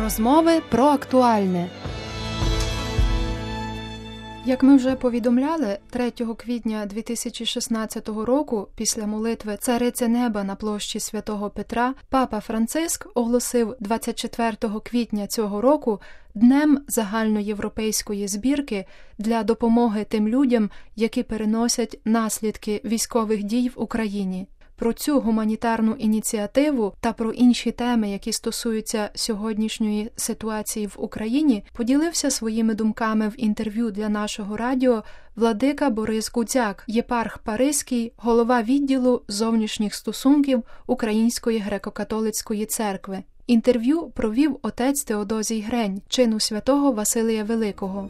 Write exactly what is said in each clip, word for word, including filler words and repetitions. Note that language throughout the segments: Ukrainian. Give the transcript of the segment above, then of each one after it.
Розмови про актуальне. Як ми вже повідомляли, третього квітня дві тисячі шістнадцятого року, після молитви «Царице неба» на площі Святого Петра, Папа Франциск оголосив двадцять четвертого квітня цього року Днем загальноєвропейської збірки для допомоги тим людям, які переносять наслідки військових дій в Україні. Про цю гуманітарну ініціативу та про інші теми, які стосуються сьогоднішньої ситуації в Україні, поділився своїми думками в інтерв'ю для нашого радіо владика Борис Гудзяк, єпарх Паризький, голова відділу зовнішніх стосунків Української греко-католицької церкви. Інтерв'ю провів отець Теодозій Грень, чину святого Василія Великого.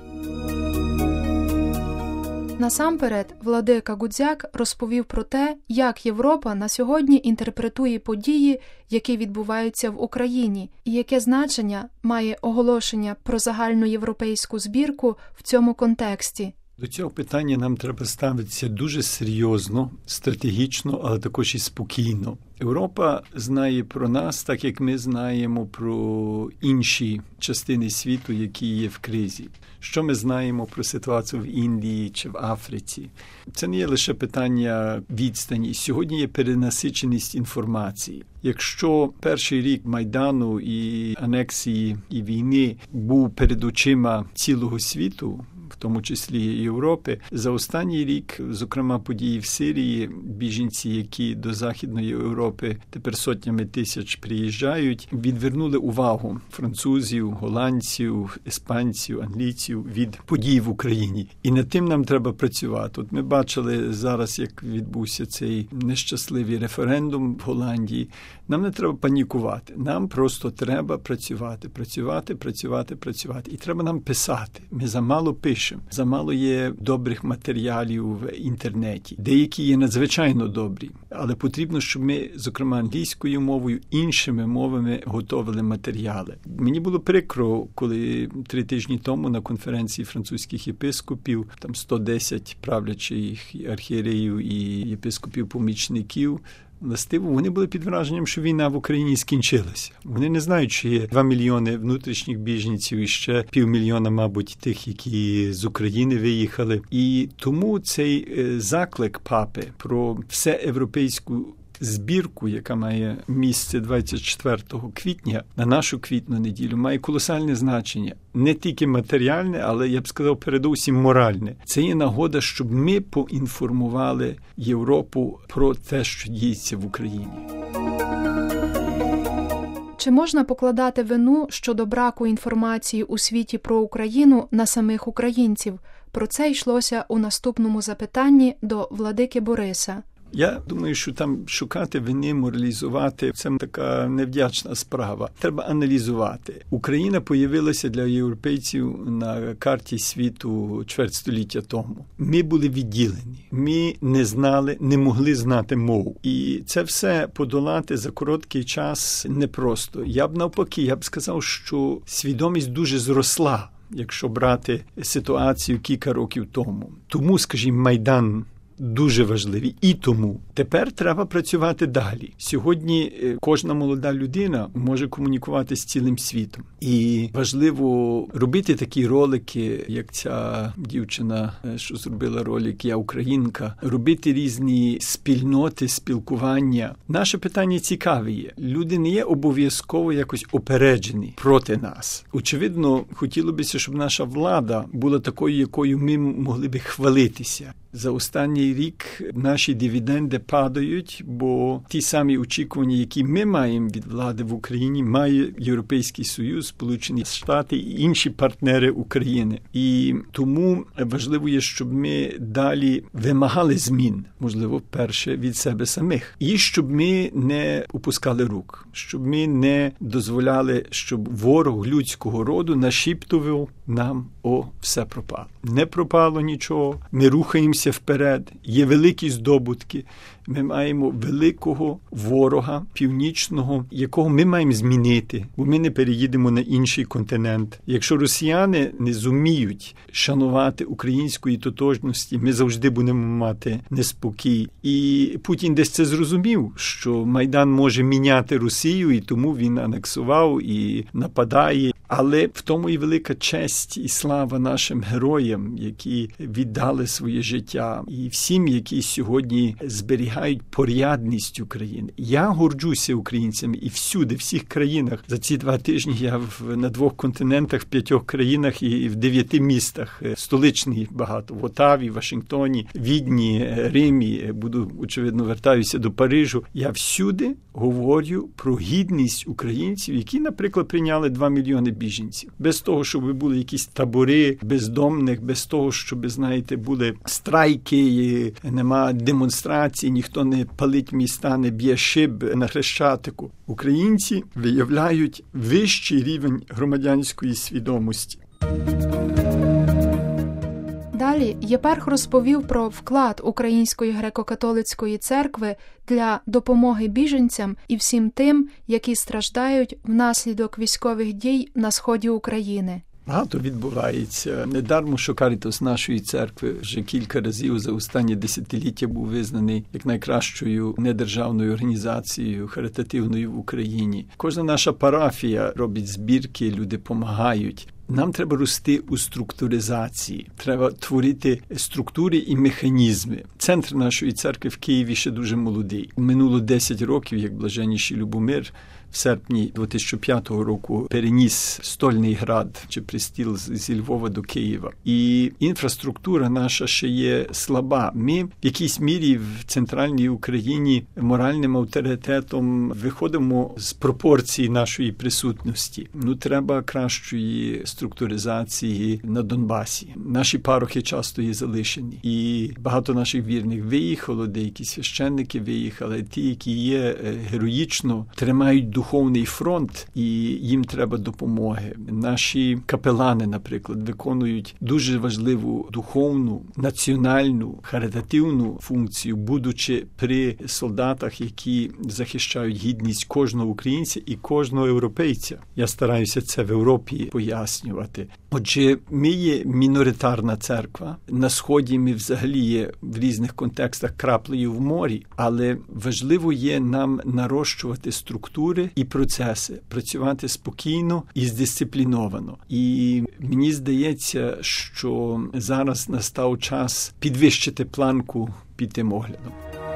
Насамперед, владика Гудзяк розповів про те, як Європа на сьогодні інтерпретує події, які відбуваються в Україні, і яке значення має оголошення про загальноєвропейську збірку в цьому контексті. До цього питання нам треба ставитися дуже серйозно, стратегічно, але також і спокійно. Європа знає про нас, так як ми знаємо про інші частини світу, які є в кризі. Що ми знаємо про ситуацію в Індії чи в Африці? Це не є лише питання відстані. Сьогодні є перенасиченість інформації. Якщо перший рік Майдану і анексії і війни був перед очима цілого світу, в тому числі і Європи, за останній рік, зокрема події в Сирії, біженці, які до Західної Європи тепер сотнями тисяч приїжджають, відвернули увагу французів, голландців, іспанців, англійців від подій в Україні. І над тим нам треба працювати. От ми бачили зараз, як відбувся цей нещасливий референдум в Голландії. Нам не треба панікувати. Нам просто треба працювати, працювати, працювати, працювати. І треба нам писати. Ми замало пишемо. Замало є добрих матеріалів в інтернеті. Деякі є надзвичайно добрі. Але потрібно, щоб ми, зокрема, англійською мовою, іншими мовами готовили матеріали. Мені було прикро, коли три тижні тому на конференції французьких єпископів, там сто десять правлячих архієреїв і єпископів-помічників, властиво, вони були під враженням, що війна в Україні скінчилася. Вони не знають, що є два мільйони внутрішніх біженців і ще півмільйона, мабуть, тих, які з України виїхали. І тому цей заклик папи про всеєвропейську збірку, яка має місце двадцять четвертого квітня, на нашу квітну неділю, має колосальне значення. Не тільки матеріальне, але, я б сказав, передусім моральне. Це є нагода, щоб ми поінформували Європу про те, що діється в Україні. Чи можна покладати вину щодо браку інформації у світі про Україну на самих українців? Про це йшлося у наступному запитанні до владики Бориса. Я думаю, що там шукати вини, моралізувати – це така невдячна справа. Треба аналізувати. Україна появилася для європейців на карті світу чверть століття тому. Ми були відділені. Ми не знали, не могли знати мов. І це все подолати за короткий час непросто. Я б навпаки, я б сказав, що свідомість дуже зросла, якщо брати ситуацію кілька років тому. Тому, скажімо, Майдан дуже важливі. І тому тепер треба працювати далі. Сьогодні кожна молода людина може комунікувати з цілим світом. І важливо робити такі ролики, як ця дівчина, що зробила ролик «Я українка», робити різні спільноти, спілкування. Наше питання цікаве є. Люди не є обов'язково якось опереджені проти нас. Очевидно, хотіло б, щоб наша влада була такою, якою ми могли би хвалитися. За останній рік наші дивіденди падають, бо ті самі очікування, які ми маємо від влади в Україні, має Європейський Союз, Сполучені Штати і інші партнери України. І тому важливо є, щоб ми далі вимагали змін, можливо, перше від себе самих. І щоб ми не опускали рук, щоб ми не дозволяли, щоб ворог людського роду нашіптував нам: о, все пропало. Не пропало нічого, ми рухаємося рухатися вперед, є великі здобутки. Ми маємо великого ворога північного, якого ми маємо змінити, бо ми не переїдемо на інший континент. Якщо росіяни не зуміють шанувати української тотожності, ми завжди будемо мати неспокій. І Путін десь це зрозумів, що Майдан може міняти Росію, і тому він анексував і нападає. Але в тому і велика честь і слава нашим героям, які віддали своє життя, і всім, які сьогодні зберігають порядність України. Я горджуся українцями і всюди, в всіх країнах. За ці два тижні я в, на двох континентах, в п'ятьох країнах і в дев'яти містах. Столичних багато. В Отаві, Вашингтоні, Відні, Римі. Буду, очевидно, вертаюся до Парижу. Я всюди говорю про гідність українців, які, наприклад, прийняли два мільйони біженців. Без того, щоб були якісь табори бездомних, без того, щоб, знаєте, були страйки, нема демонстрацій, ніхто не палить міста, не б'є шиб на Хрещатику. Українці виявляють вищий рівень громадянської свідомості. Далі єпарх розповів про вклад Української греко-католицької церкви для допомоги біженцям і всім тим, які страждають внаслідок військових дій на сході України. Багато відбувається. Недармо, що Карітас нашої церкви вже кілька разів за останні десятиліття був визнаний як найкращою недержавною організацією харитативною в Україні. Кожна наша парафія робить збірки, люди допомагають. Нам треба рости у структуризації, треба творити структури і механізми. Центр нашої церкви в Києві ще дуже молодий. Минуло десять років, як блаженніший Любомир в серпні дві тисячі п'ятого року переніс стольний град чи престіл зі Львова до Києва. І інфраструктура наша ще є слаба. Ми в якійсь мірі в центральній Україні моральним авторитетом виходимо з пропорції нашої присутності. Ну, треба кращої структуризації на Донбасі. Наші парохи часто є залишені. І багато наших вірних виїхало, деякі священники виїхали. Ті, які є героїчно, тримають духовний фронт, і їм треба допомоги. Наші капелани, наприклад, виконують дуже важливу духовну, національну, харитативну функцію, будучи при солдатах, які захищають гідність кожного українця і кожного європейця. Я стараюся це в Європі пояснювати. Отже, ми є міноритарна церква. На Сході ми взагалі є в різних контекстах краплею в морі, але важливо є нам нарощувати структури і процеси, працювати спокійно і здисципліновано. І мені здається, що зараз настав час підвищити планку під тим оглядом.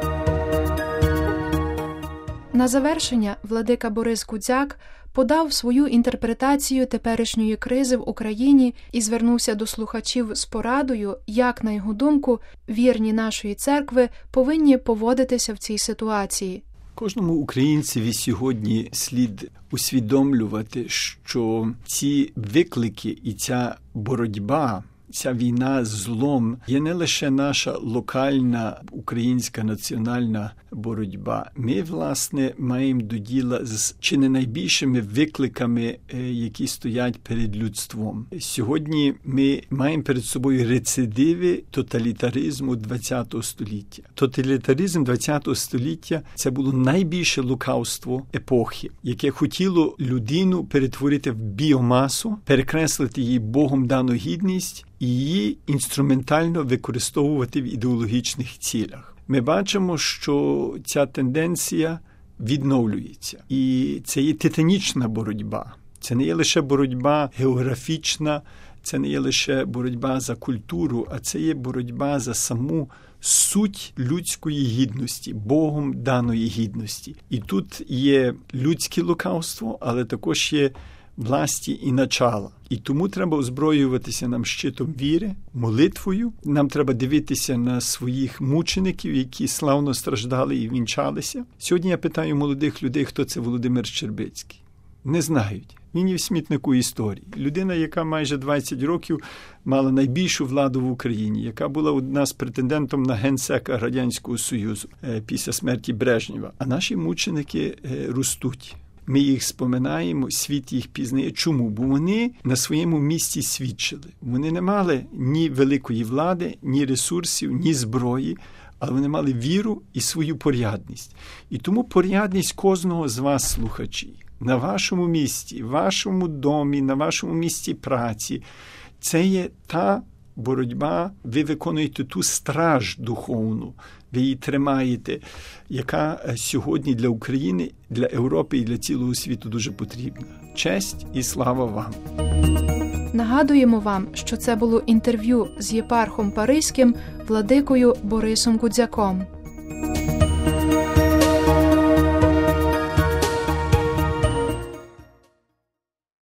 На завершення владика Борис Кудзяк подав свою інтерпретацію теперішньої кризи в Україні і звернувся до слухачів з порадою, як, на його думку, вірні нашої церкви повинні поводитися в цій ситуації. Кожному українцеві сьогодні слід усвідомлювати, що ці виклики і ця боротьба, ця війна з злом є не лише наша локальна українська національна боротьба. Ми, власне, маємо до діла з чи не найбільшими викликами, які стоять перед людством. Сьогодні ми маємо перед собою рецидиви тоталітаризму ХХ століття. Тоталітаризм ХХ століття – це було найбільше лукавство епохи, яке хотіло людину перетворити в біомасу, перекреслити її Богом дану гідність і її інструментально використовувати в ідеологічних цілях. Ми бачимо, що ця тенденція відновлюється. І це є титанічна боротьба. Це не є лише боротьба географічна, це не є лише боротьба за культуру, а це є боротьба за саму суть людської гідності, Богом даної гідності. І тут є людське лукавство, але також є власті і начала. І тому треба озброюватися нам щитом віри, молитвою. Нам треба дивитися на своїх мучеників, які славно страждали і вінчалися. Сьогодні я питаю молодих людей, хто це Володимир Щербицький. Не знають. Він є в смітнику історії. Людина, яка майже двадцять років мала найбільшу владу в Україні, яка була одна з претендентом на генсека Радянського Союзу після смерті Брежнєва. А наші мученики ростуть. ми їх споминаємо, світ їх пізнає. Чому? Бо вони на своєму місці свідчили. Вони не мали ні великої влади, ні ресурсів, ні зброї, але вони мали віру і свою порядність. І тому порядність кожного з вас, слухачі, на вашому місці, в вашому домі, на вашому місці праці, це є та боротьба, ви виконуєте ту страж духовну, ви її тримаєте, яка сьогодні для України, для Європи і для цілого світу дуже потрібна. Честь і слава вам! Нагадуємо вам, що це було інтерв'ю з єпархом Паризьким владикою Борисом Гудзяком.